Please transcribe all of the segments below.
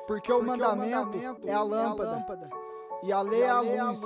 Porque o mandamento é a lâmpada, e a lei é a luz,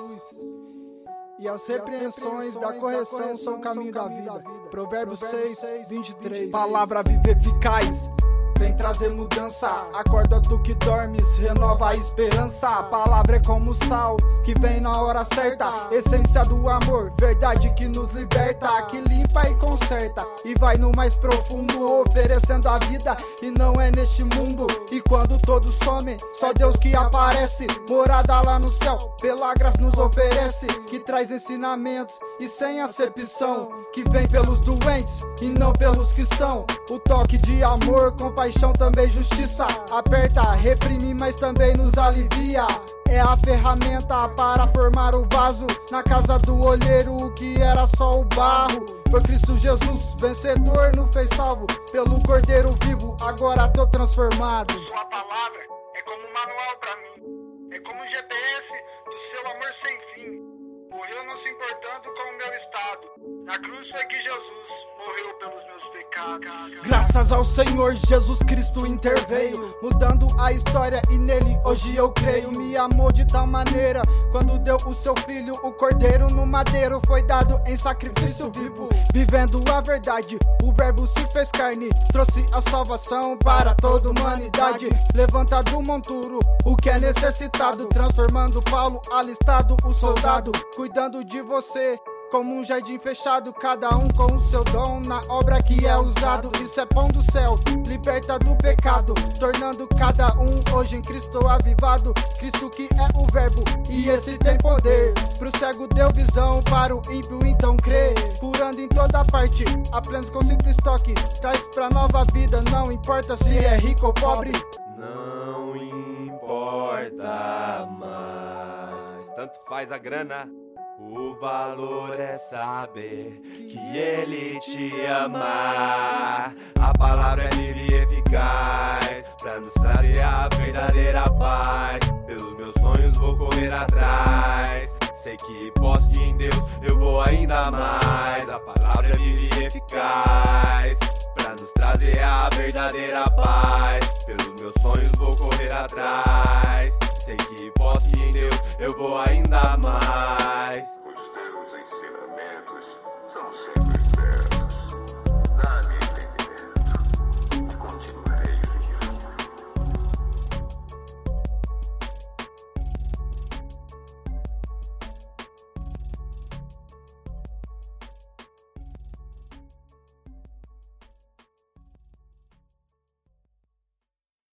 e as repreensões da correção são o caminho da vida. Provérbios 6, 23. Palavra viva eficaz, vem trazer mudança. Acorda tu que dormes, renova a esperança. A palavra é como sal, que vem na hora certa. Essência do amor, verdade que nos liberta, que limpa e conserta, e vai no mais profundo, oferecendo a vida. E não é neste mundo, e quando todos somem, só Deus que aparece. Morada lá no céu, pela graça nos oferece, que traz ensinamentos e sem acepção, que vem pelos doentes e não pelos que são. O toque de amor, compaixão, também justiça. Aperta, reprime, mas também nos alivia. É a ferramenta para formar o vaso na casa do olheiro, o que era só o barro. Foi Cristo Jesus, vencedor, nos fez salvo. Pelo Cordeiro vivo, agora tô transformado. Sua palavra é como um manual pra mim, é como um GPS do seu amor sem fim. Morreu não se importando com o meu estado. Na cruz foi que Jesus morreu pelos meus pecados. Graças ao Senhor Jesus Cristo interveio, mudando a história, e nele hoje eu creio. Me amou de tal maneira, quando deu o seu filho, o cordeiro no madeiro. Foi dado em sacrifício vivo, vivendo a verdade. O verbo se fez carne, trouxe a salvação para toda a humanidade. Levanta do monturo o que é necessitado, transformando Paulo alistado, o soldado, cuidando de você como um jardim fechado, cada um com o seu dom na obra que é usado. Isso é pão do céu, liberta do pecado, tornando cada um hoje em Cristo avivado. Cristo que é o verbo, e esse tem poder. Pro cego deu visão, para o ímpio então crê. Curando em toda parte, apenas com simples toque, traz pra nova vida, não importa se é rico ou pobre. Não importa mais, tanto faz a grana. O valor é saber que Ele te ama. A palavra é livre e eficaz, pra nos trazer a verdadeira paz. Pelos meus sonhos vou correr atrás, sei que posso em Deus, eu vou ainda mais. A palavra é livre e eficaz, pra nos trazer a verdadeira paz. Pelos meus sonhos vou correr atrás, sei que posso em Deus, eu vou ainda mais.